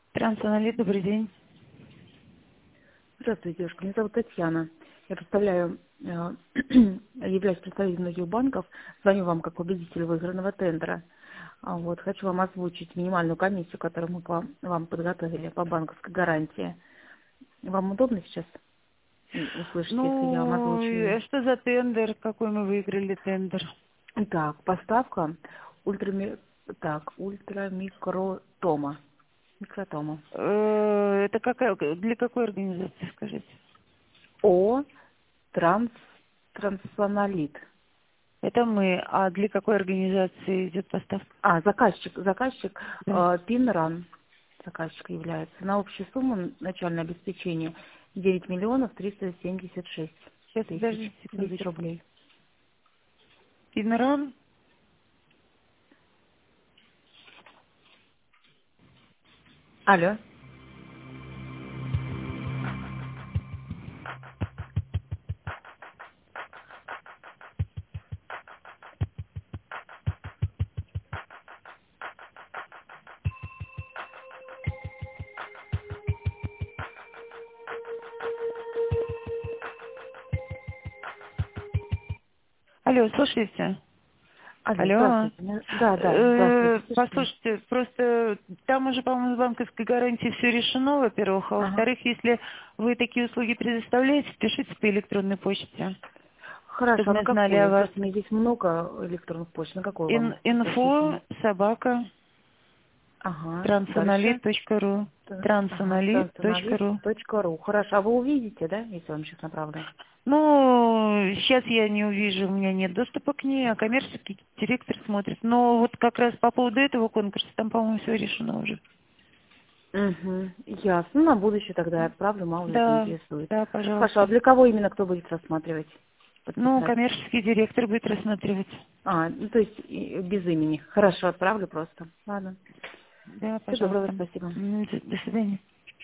Трансаналит, добрый день. Здравствуйте, девушка. Меня зовут Татьяна. Я представляю, являюсь представителем многих банков. Звоню вам как победитель выигранного тендера. Хочу вам озвучить минимальную комиссию, которую мы вам подготовили по банковской гарантии. Вам удобно сейчас услышать, если я вам озвучу? Что за тендер? Какой мы выиграли тендер? Итак, поставка ультрамикротома. Микротома. Это для какой организации, скажите? О трансанолит. Это мы. А для какой организации идет поставка? Заказчик Да. Пинран. Заказчик является. На общую сумму начальное обеспечение 9 миллионов 376 Сейчас, тысяч подождите 200 секундочку. рублей. Пинран? Алло. Алло, слушайте. Алло, Алло. здравствуйте. Да, здравствуйте. Слышите? Послушайте, просто там уже, по-моему, с банковской гарантией все решено, во-первых. А Ага. во-вторых, если вы такие услуги предоставляете, пишите по электронной почте, чтобы Хорошо, на мы знали о какую? вас. Просто у меня здесь много электронных почт. На какую вам Инфо рассчитано? собака Ага. Дальше. трансаналит.ру. Ага. Трансаналит.ру. Трансаналит.ру. Хорошо. А вы увидите, да, если вам сейчас направлю? Ну, сейчас я не увижу, у меня нет доступа к ней, а коммерческий директор смотрит. Но вот как раз по поводу этого конкурса, там, по-моему, все решено уже. Угу. Ясно. На будущее тогда я отправлю, мало ли Да, заинтересует. да, Хорошо. А пожалуйста. для кого именно кто будет рассматривать? Ну, Подписать? коммерческий директор будет рассматривать. То есть без имени. Хорошо, отправлю просто. Ладно. Да, Всего доброго, пожалуйста. спасибо. До свидания.